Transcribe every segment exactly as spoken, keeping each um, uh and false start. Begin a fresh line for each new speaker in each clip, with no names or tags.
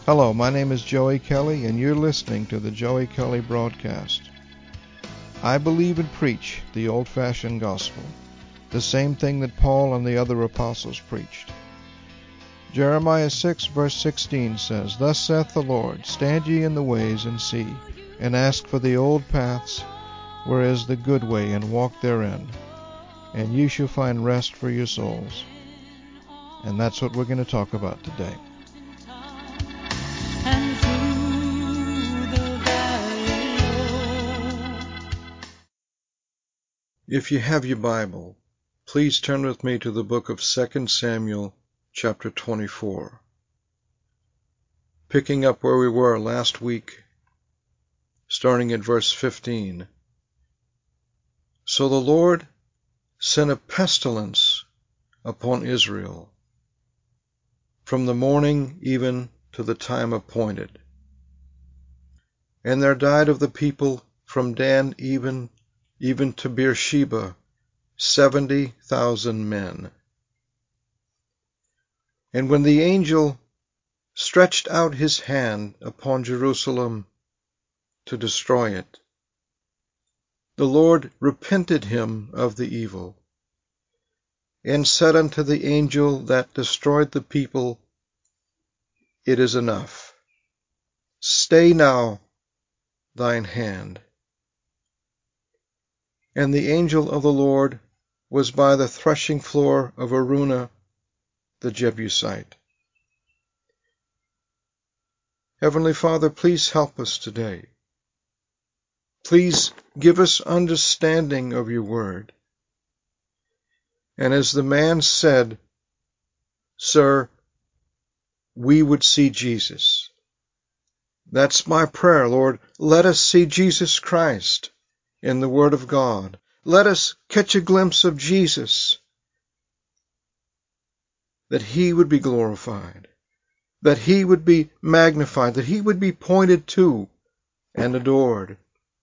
Hello, my name is Joey Kelly, and you're listening to the Joey Kelly Broadcast. I believe and preach the old-fashioned gospel, the same thing that Paul and the other apostles preached. Jeremiah six verse sixteen says, Thus saith the Lord, Stand ye in the ways and see, and ask for the old paths, where is the good way, and walk therein, and you shall find rest for your souls. And that's what we're going to talk about today. If you have your Bible, please turn with me to the book of Second Samuel, chapter twenty-four. Picking up where we were last week, starting at verse fifteen. So the Lord sent a pestilence upon Israel, from the morning even to the time appointed. And there died of the people from Dan even even to Beersheba seventy thousand men. And when the angel stretched out his hand upon Jerusalem to destroy it, the Lord repented him of the evil, and said unto the angel that destroyed the people, It is enough. Stay now thine hand. And the angel of the Lord was by the threshing floor of Araunah the Jebusite. Heavenly Father, please help us today. Please give us understanding of your word. And as the man said, Sir, we would see Jesus. That's my prayer, Lord. Let us see Jesus Christ in the Word of God. Let us catch a glimpse of Jesus, that he would be glorified, that he would be magnified, that he would be pointed to and adored.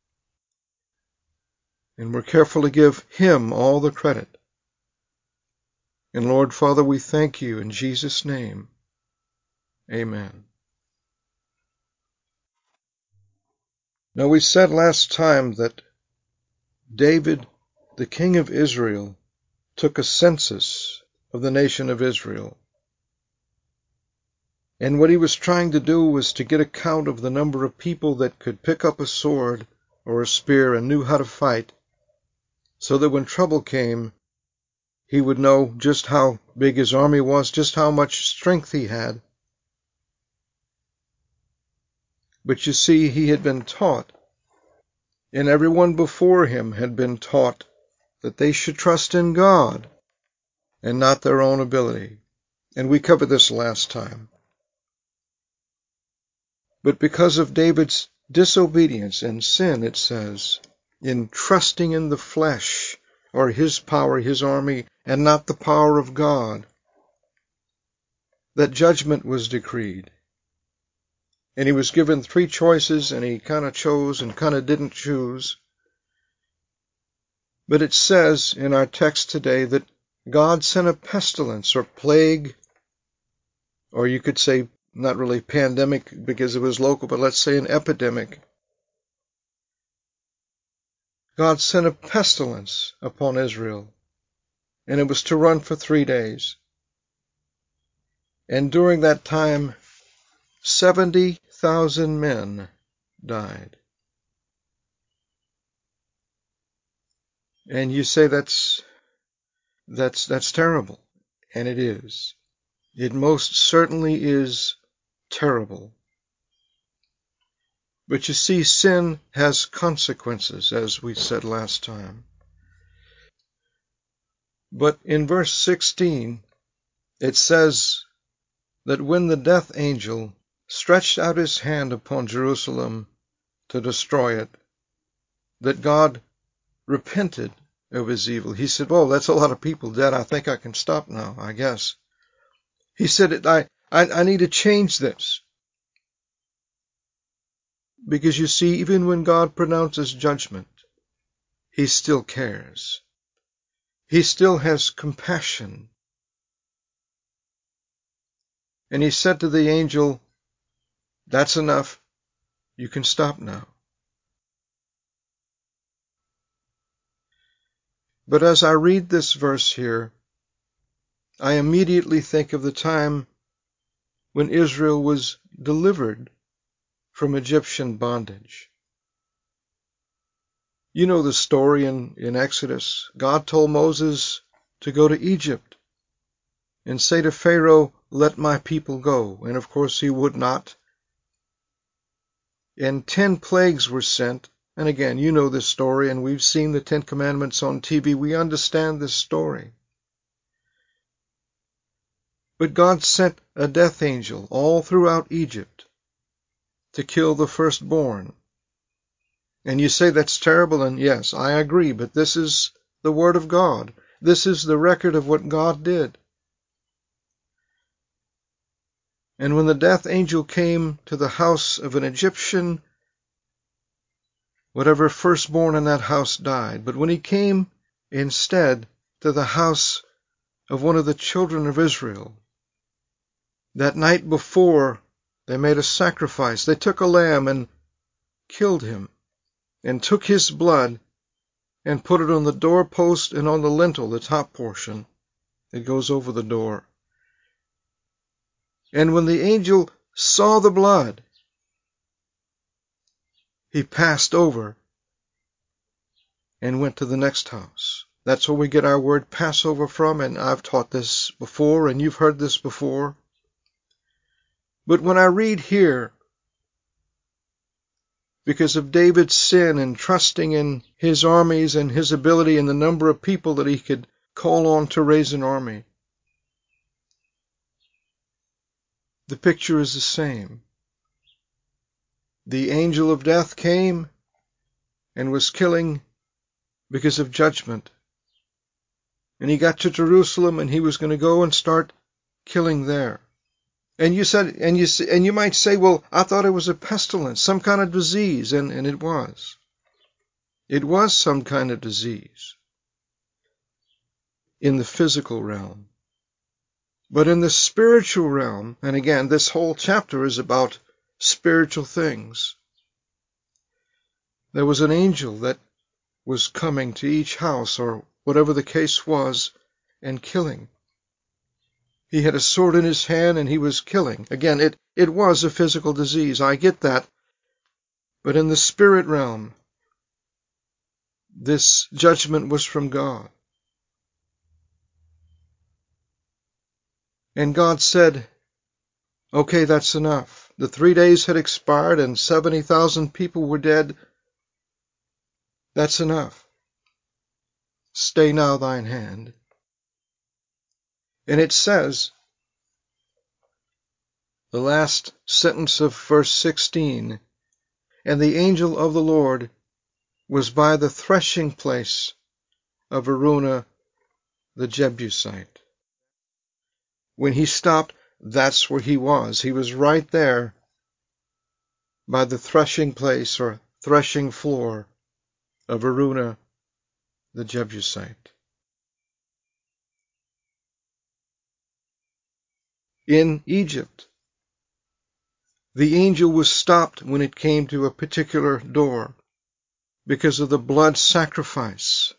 And we're careful to give him all the credit. And Lord, Father, we thank you in Jesus' name. Amen. Now, we said last time that David, the king of Israel, took a census of the nation of Israel. And what he was trying to do was to get a count of the number of people that could pick up a sword or a spear and knew how to fight, so that when trouble came, he would know just how big his army was, just how much strength he had. But you see, he had been taught, and everyone before him had been taught, that they should trust in God and not their own ability. And we covered this last time. But because of David's disobedience and sin, it says, in trusting in the flesh, or his power, his army, and not the power of God, that judgment was decreed. And he was given three choices, and he kind of chose and kind of didn't choose. But it says in our text today that God sent a pestilence or plague, or you could say not really pandemic because it was local, but let's say an epidemic. God sent a pestilence upon Israel, and it was to run for three days. And during that time, seventy thousand men died. And you say that's that's that's terrible, and it is. It most certainly is terrible. But you see, sin has consequences, as we said last time. But in verse sixteen, it says that when the death angel stretched out his hand upon Jerusalem to destroy it, that God repented of his evil. He said, "Oh, that's a lot of people dead. I think I can stop now, I guess." He said, I, I, I need to change this. Because you see, even when God pronounces judgment, he still cares. He still has compassion. And he said to the angel, That's enough. You can stop now. But as I read this verse here, I immediately think of the time when Israel was delivered from Egyptian bondage. You know the story in, in Exodus. God told Moses to go to Egypt and say to Pharaoh, "Let my people go." And of course he would not. And ten plagues were sent. And again, you know this story, and we've seen the Ten Commandments on T V. We understand this story. But God sent a death angel all throughout Egypt to kill the firstborn. And you say that's terrible, and yes, I agree, but this is the Word of God. This is the record of what God did. And when the death angel came to the house of an Egyptian, whatever firstborn in that house died. But when he came instead to the house of one of the children of Israel, that night before they made a sacrifice. They took a lamb and killed him, and took his blood and put it on the doorpost and on the lintel, the top portion that goes over the door. And when the angel saw the blood, he passed over and went to the next house. That's where we get our word Passover from, and I've taught this before, and you've heard this before. But when I read here, because of David's sin and trusting in his armies and his ability and the number of people that he could call on to raise an army, the picture is the same. The angel of death came and was killing because of judgment. And he got to Jerusalem and he was going to go and start killing there. And you said, and you and you might say, well, I thought it was a pestilence, some kind of disease, and, and it was. It was some kind of disease in the physical realm. But in the spiritual realm, and again, this whole chapter is about spiritual things, there was an angel that was coming to each house, or whatever the case was, and killing. He had a sword in his hand and he was killing. Again, it, it was a physical disease. I get that. But in the spirit realm, this judgment was from God. And God said, okay, that's enough. The three days had expired and seventy thousand people were dead. That's enough. Stay now thine hand. And it says, the last sentence of verse sixteen, and the angel of the Lord was by the threshing place of Araunah the Jebusite. When he stopped, that's where he was. He was right there by the threshing place or threshing floor of Araunah the Jebusite. In Egypt, the angel was stopped when it came to a particular door because of the blood sacrifice.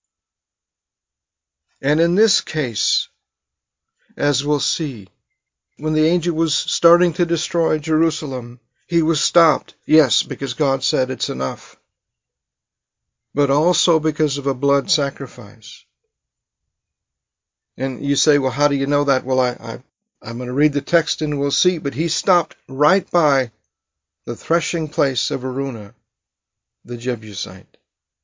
And in this case, as we'll see, when the angel was starting to destroy Jerusalem, he was stopped, yes, because God said it's enough, but also because of a blood sacrifice. And you say, well, how do you know that? Well, I, I, I'm going to read the text and we'll see, but he stopped right by the threshing place of Araunah the Jebusite.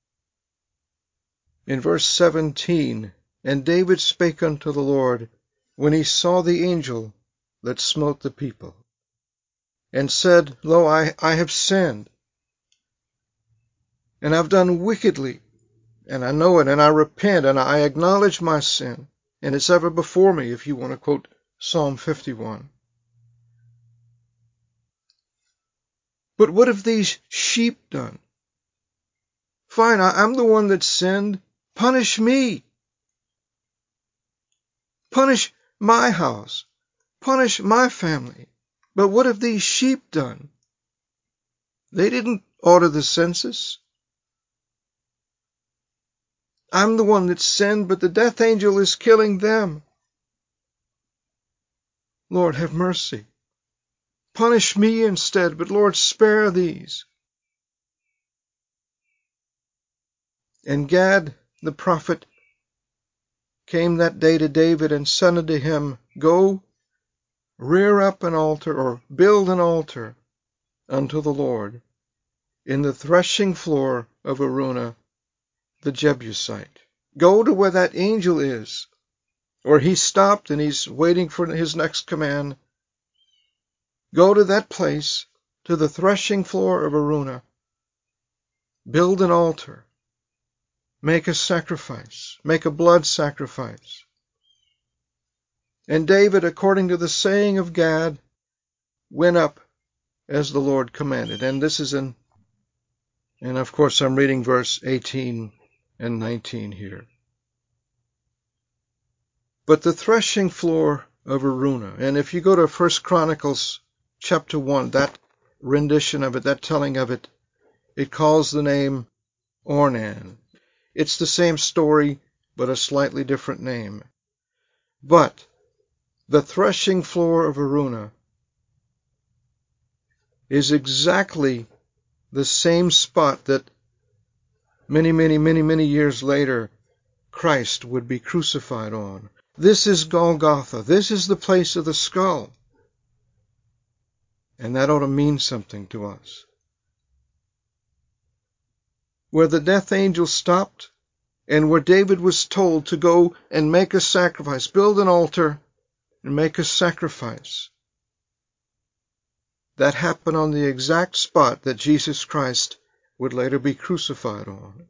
In verse seventeen, and David spake unto the Lord when he saw the angel that smote the people, and said, Lo, I, I have sinned, and I've done wickedly, and I know it, and I repent, and I acknowledge my sin, and it's ever before me, if you want to quote Psalm fifty-one. But what have these sheep done? Fine, I, I'm the one that sinned. Punish me. Punish my house. Punish my family. But what have these sheep done? They didn't order the census. I'm the one that sinned, but the death angel is killing them. Lord, have mercy. Punish me instead, but Lord, spare these. And Gad the prophet came that day to David and said unto him, Go, rear up an altar, or build an altar unto the Lord in the threshing floor of Araunah the Jebusite. Go to where that angel is, or he stopped and he's waiting for his next command. Go to that place, to the threshing floor of Araunah. Build an altar. Make a sacrifice. Make a blood sacrifice. And David, according to the saying of Gad, went up as the Lord commanded. And this is in, and of course I'm reading verse eighteen and nineteen here. But the threshing floor of Araunah, and if you go to First Chronicles chapter one, that rendition of it, that telling of it, it calls the name Ornan. It's the same story, but a slightly different name. But the threshing floor of Araunah is exactly the same spot that many, many, many, many years later Christ would be crucified on. This is Golgotha. This is the place of the skull. And that ought to mean something to us. Where the death angel stopped, and where David was told to go and make a sacrifice, build an altar and make a sacrifice. That happened on the exact spot that Jesus Christ would later be crucified on.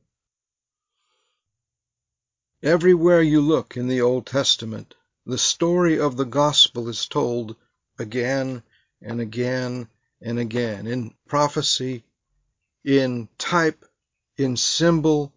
Everywhere you look in the Old Testament, the story of the gospel is told again and again and again, in prophecy, in type, in symbol.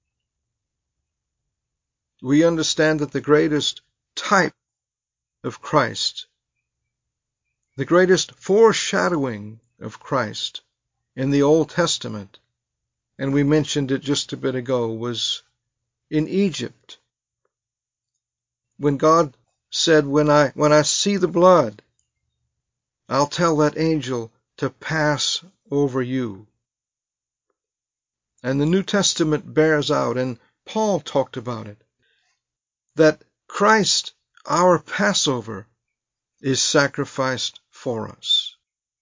We understand that the greatest type of Christ, the greatest foreshadowing of Christ in the Old Testament, and we mentioned it just a bit ago, was in Egypt. When God said, when I, when I see the blood, I'll tell that angel to pass over you. And the New Testament bears out, and Paul talked about it, that Christ, our Passover, is sacrificed for us.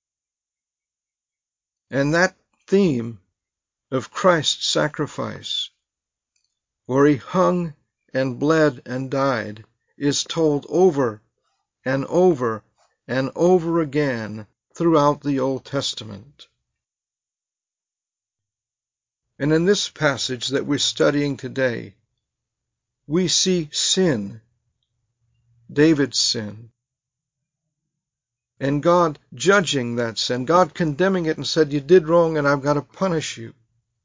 And that theme of Christ's sacrifice, where he hung and bled and died, is told over and over and over again throughout the Old Testament. And in this passage that we're studying today, we see sin, David's sin, and God judging that sin, God condemning it and said, you did wrong and I've got to punish you.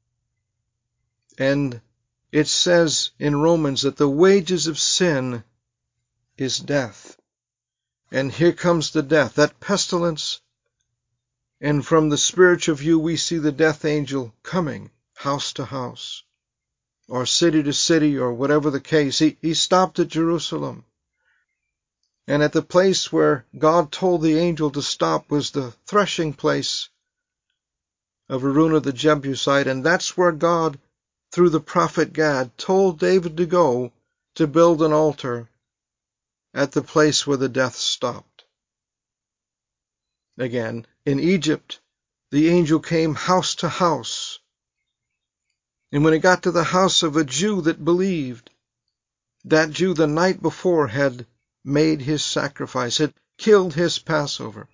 And it says in Romans that the wages of sin is death. And here comes the death, that pestilence. And from the spiritual view, we see the death angel coming house to house, or city to city, or whatever the case. He, he stopped at Jerusalem. And at the place where God told the angel to stop was the threshing place of Araunah the Jebusite. And that's where God, through the prophet Gad, told David to go to build an altar at the place where the death stopped. Again, in Egypt, the angel came house to house. And when he got to the house of a Jew that believed, that Jew the night before had made his sacrifice, had killed his Passover.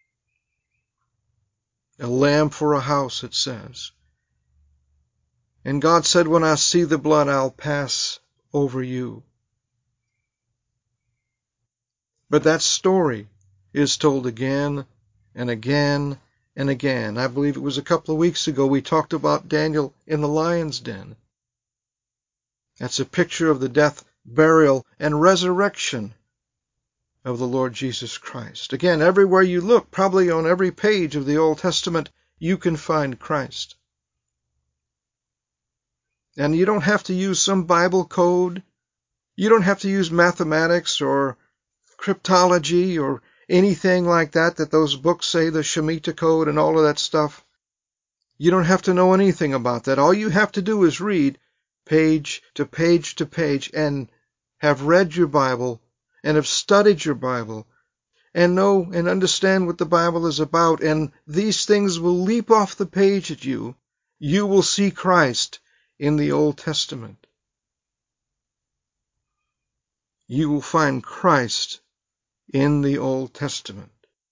A lamb for a house, it says. And God said, when I see the blood, I'll pass over you. But that story is told again and again and again. I believe it was a couple of weeks ago we talked about Daniel in the lion's den. That's a picture of the death, burial, and resurrection of the Lord Jesus Christ. Again, everywhere you look, probably on every page of the Old Testament, you can find Christ. And you don't have to use some Bible code. You don't have to use mathematics or cryptology or anything like that that those books say, the Shemitah Code and all of that stuff. You don't have to know anything about that. All you have to do is read page to page to page and have read your Bible and have studied your Bible and know and understand what the Bible is about, and these things will leap off the page at you. You will see Christ in the Old Testament. You will find Christ in the Old Testament.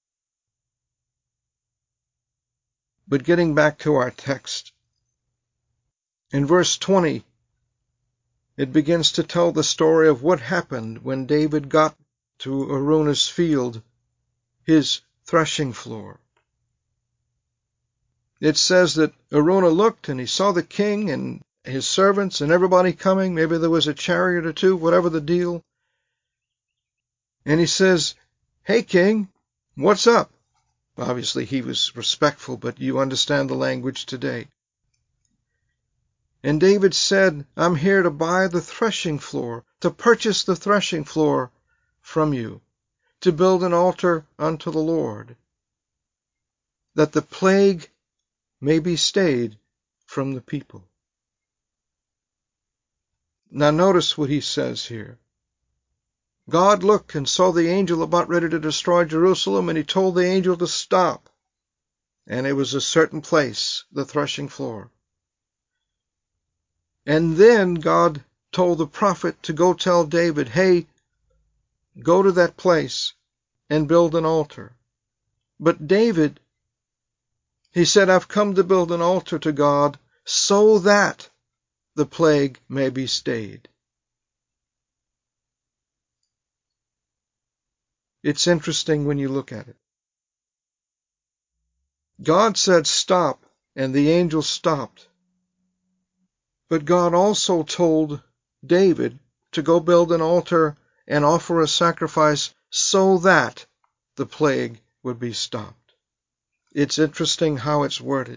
But getting back to our text, in verse twenty, it begins to tell the story of what happened when David got to Araunah's field, his threshing floor. It says that Araunah looked and he saw the king and his servants and everybody coming. Maybe there was a chariot or two, whatever the deal. And he says, "Hey, king, what's up?" Obviously, he was respectful, but you understand the language today. And David said, "I'm here to buy the threshing floor, to purchase the threshing floor from you, to build an altar unto the Lord, that the plague may be stayed from the people." Now notice what he says here. God looked and saw the angel about ready to destroy Jerusalem, and he told the angel to stop. And it was a certain place, the threshing floor. And then God told the prophet to go tell David, "Hey, go to that place and build an altar." But David, he said, "I've come to build an altar to God so that the plague may be stayed." It's interesting when you look at it. God said stop, and the angel stopped. But God also told David to go build an altar and offer a sacrifice so that the plague would be stopped. It's interesting how it's worded.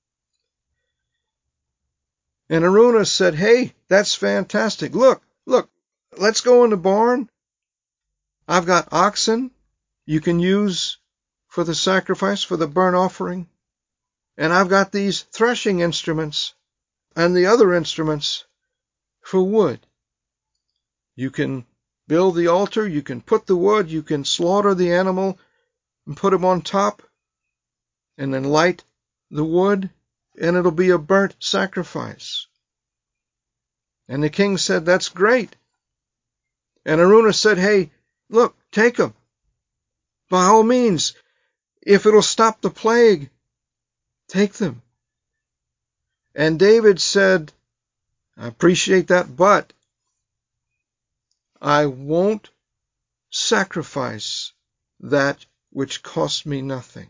And Araunah said, "Hey, that's fantastic. Look, look, let's go in the barn. I've got oxen you can use for the sacrifice, for the burnt offering. And I've got these threshing instruments and the other instruments for wood. You can build the altar, you can put the wood, you can slaughter the animal and put him on top, and then light the wood, and it'll be a burnt sacrifice." And the king said, "That's great." And Araunah said, "Hey, look, take them. By all means, if it'll stop the plague, take them." And David said, "I appreciate that, but I won't sacrifice that which cost me nothing."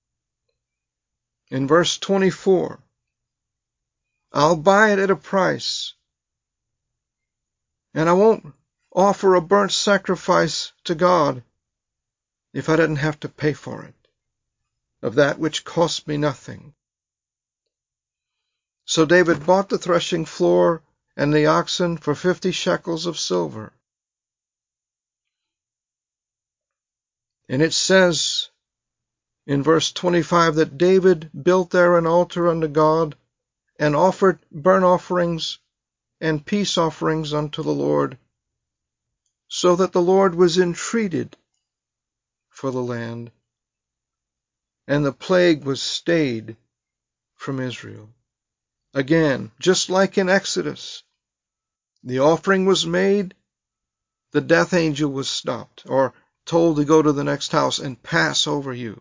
In verse twenty-four, "I'll buy it at a price, and I won't offer a burnt sacrifice to God if I didn't have to pay for it, of that which cost me nothing." So David bought the threshing floor and the oxen for fifty shekels of silver. And it says in verse twenty-five that David built there an altar unto God and offered burnt offerings and peace offerings unto the Lord, so that the Lord was entreated for the land, and the plague was stayed from Israel. Again, just like in Exodus, the offering was made, the death angel was stopped, or told to go to the next house and pass over you.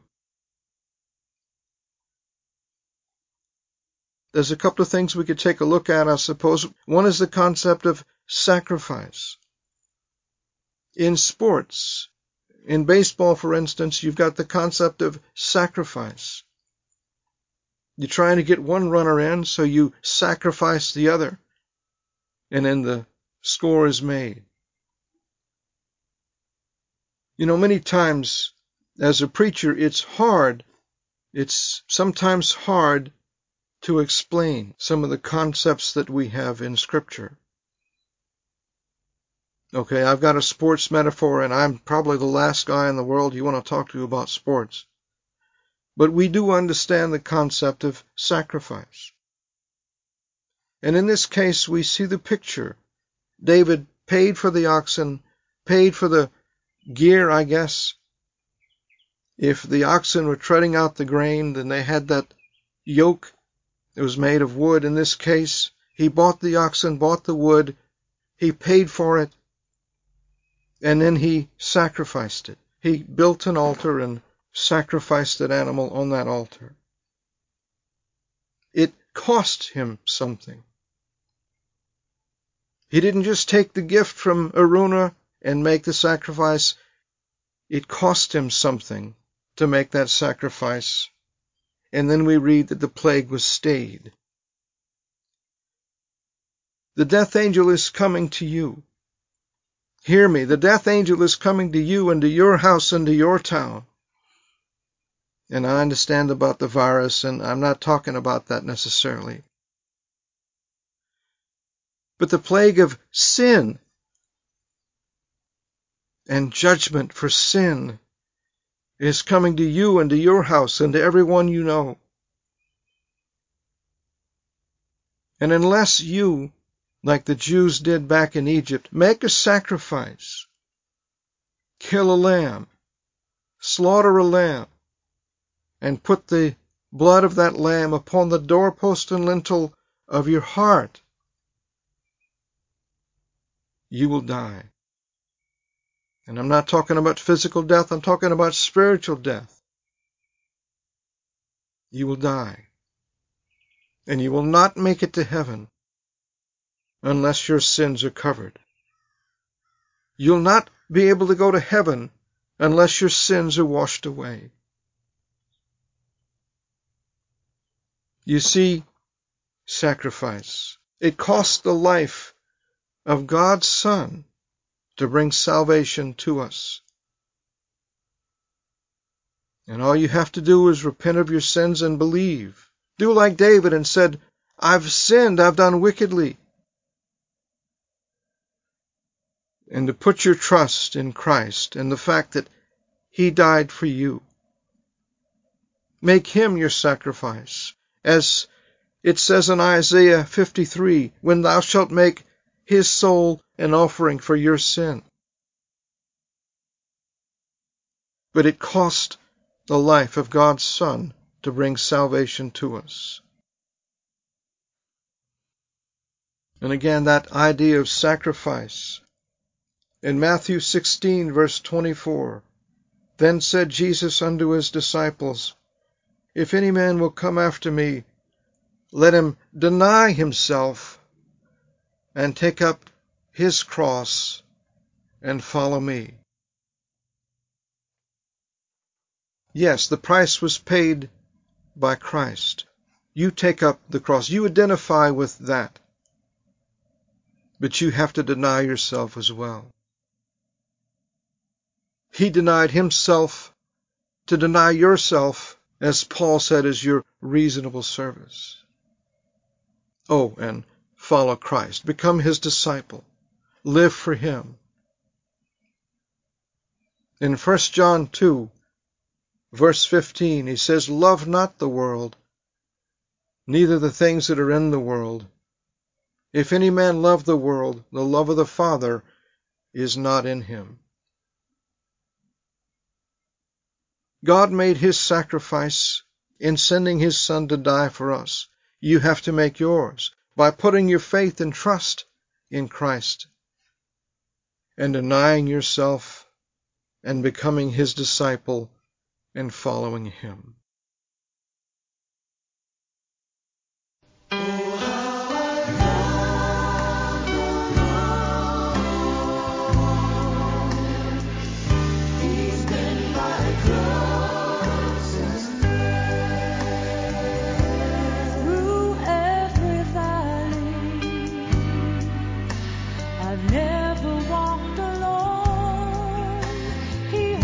There's a couple of things we could take a look at, I suppose. One is the concept of sacrifice. In sports, in baseball, for instance, you've got the concept of sacrifice. You're trying to get one runner in, so you sacrifice the other, and then the score is made. You know, many times as a preacher, it's hard, it's sometimes hard to explain some of the concepts that we have in Scripture. Okay, I've got a sports metaphor, and I'm probably the last guy in the world you want to talk to about sports. But we do understand the concept of sacrifice. And in this case, we see the picture. David paid for the oxen, paid for the gear, I guess. If the oxen were treading out the grain, then they had that yoke. It was made of wood. In this case, he bought the oxen, bought the wood, he paid for it, and then he sacrificed it. He built an altar and sacrificed that animal on that altar. It cost him something. He didn't just take the gift from Araunah and make the sacrifice. It cost him something to make that sacrifice. And then we read that the plague was stayed. The death angel is coming to you. Hear me, the death angel is coming to you and to your house and to your town. And I understand about the virus, and I'm not talking about that necessarily. But the plague of sin and judgment for sin is coming to you and to your house and to everyone you know. And unless you, like the Jews did back in Egypt, make a sacrifice, kill a lamb, slaughter a lamb, and put the blood of that lamb upon the doorpost and lintel of your heart, you will die. And I'm not talking about physical death, I'm talking about spiritual death. You will die. And you will not make it to heaven unless your sins are covered. You'll not be able to go to heaven unless your sins are washed away. You see, sacrifice. It cost the life of God's Son to bring salvation to us. And all you have to do is repent of your sins and believe. Do like David and said, I've sinned, I've done wickedly. And to put your trust in Christ and the fact that He died for you. Make Him your sacrifice. As it says in Isaiah fifty-three, when thou shalt make His soul an offering for your sin. But it cost the life of God's Son to bring salvation to us. And again, that idea of sacrifice. In Matthew sixteen, verse twenty-four, then said Jesus unto his disciples, if any man will come after me, let him deny himself and take up his cross and follow me. Yes, the price was paid by Christ. You take up the cross. You identify with that. But you have to deny yourself as well. He denied himself to deny yourself, as Paul said, is your reasonable service. Oh, and follow Christ. Become His disciple. Live for Him. In First John two, verse fifteen, he says, love not the world, neither the things that are in the world. If any man love the world, the love of the Father is not in him. God made His sacrifice in sending His Son to die for us. You have to make yours by putting your faith and trust in Christ and denying yourself and becoming His disciple and following Him.
I've never walked alone. He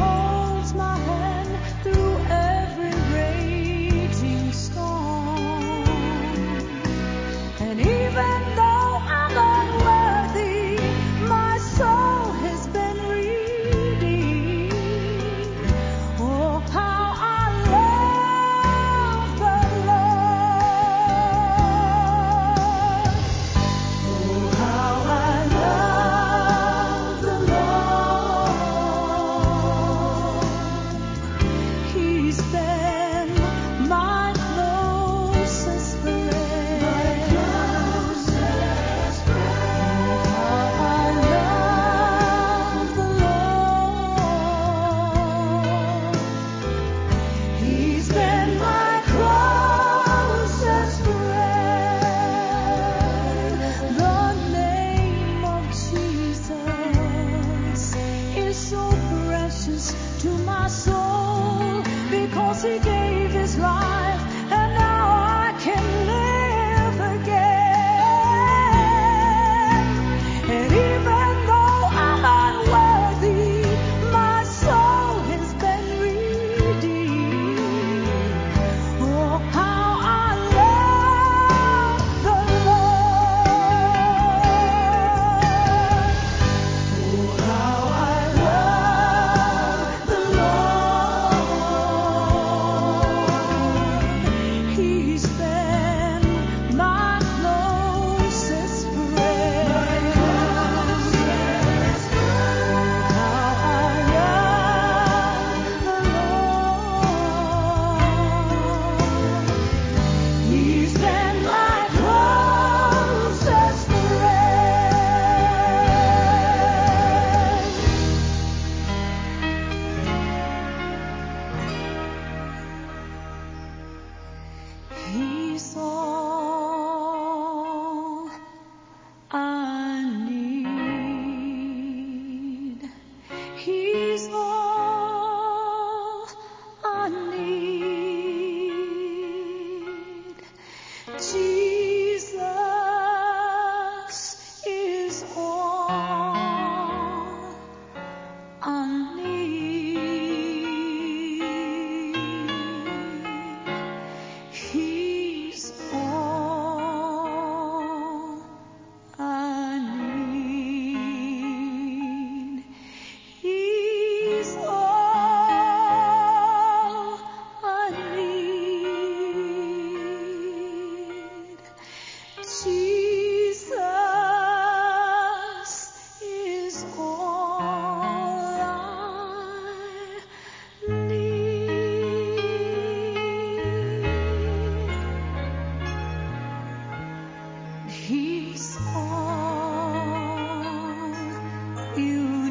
He's all you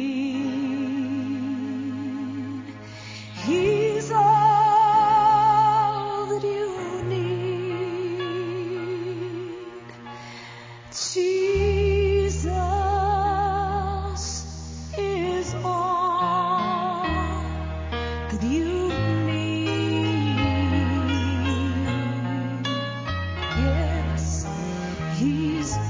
need. He's all that you need. Jesus is all that you need. Yes, He's